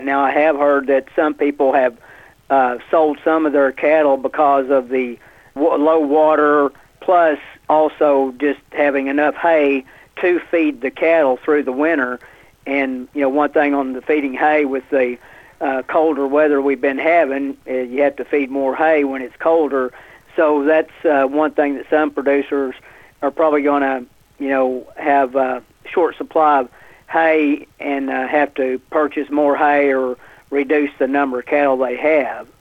Now, I have heard that some people have sold some of their cattle because of the low water, plus also just having enough hay to feed the cattle through the winter. And, one thing on the feeding hay with the colder weather we've been having, you have to feed more hay when it's colder. So that's one thing that some producers are probably going to, have a short supply of hay and have to purchase more hay or reduce the number of cattle they have.